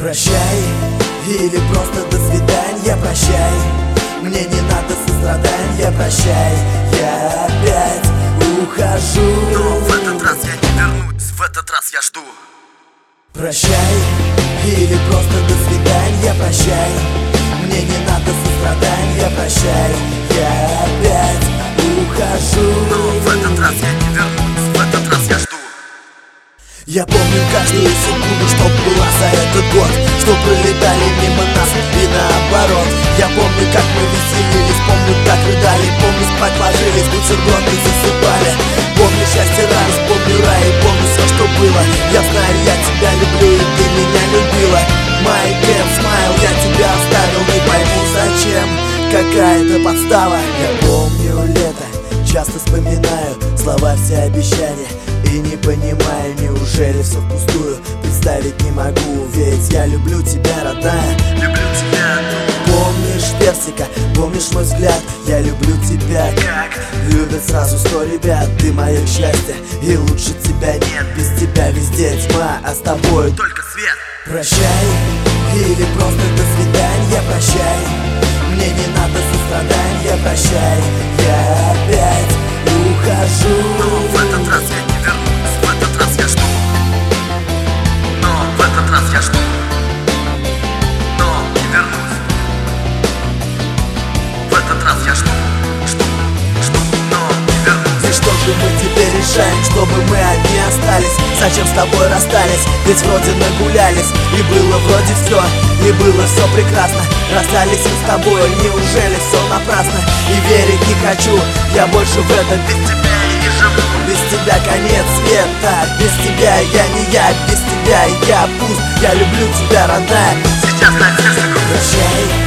Прощай, или просто до свидания, прощай. Мне не надо сострадания, прощай. Я опять ухожу, но в этот раз я не вернусь, в этот раз я жду. Прощай, или просто до свидания, прощай. Мне не надо сострадания, прощай. Я опять ухожу, но в этот раз я не вернусь, в этот раз я жду. Я помню каждую секунду, что была за этот год, что пролетали мимо нас и наоборот. Я помню, как мы веселились, помню, как рыдали, помню, спать ложились, бутерброды засыпали. Помню, счастье, радость, помню рай, и помню все, что было. Я знаю, я тебя люблю, и ты меня любила. My damn smile, я тебя оставил, не пойму зачем. Какая-то подстава. Я помню лето, часто вспоминаю слова, все обещания. И не понимаю, неужели все впустую. Представить не могу, ведь я люблю тебя, родная. Люблю тебя, Помнишь персика, помнишь мой взгляд? Я люблю тебя, как любят сразу 100 ребят. Ты мое счастье, и лучше тебя нет. Без тебя везде тьма, а с тобой только свет. Прощай, или просто до свидания, прощай. Мне не надо сострадания, прощай. Я опять ухожу, Но в этот раз я не вернусь, в этот раз я жду. Но в этот раз я жду. Но не вернусь. В этот раз я жду, но не вернусь. И что же мы теперь решаем, чтобы мы одни остались? Зачем с тобой расстались? Ведь вроде нагулялись, и было вроде все, и было все прекрасно. Расстались мы с тобой, неужели все напрасно? И верить не хочу, я больше в это Без тебя я не живу. без тебя конец света. Без тебя я не я, без тебя я пуст. Я люблю тебя, родная. Сейчас на сердце грусть. Прощай,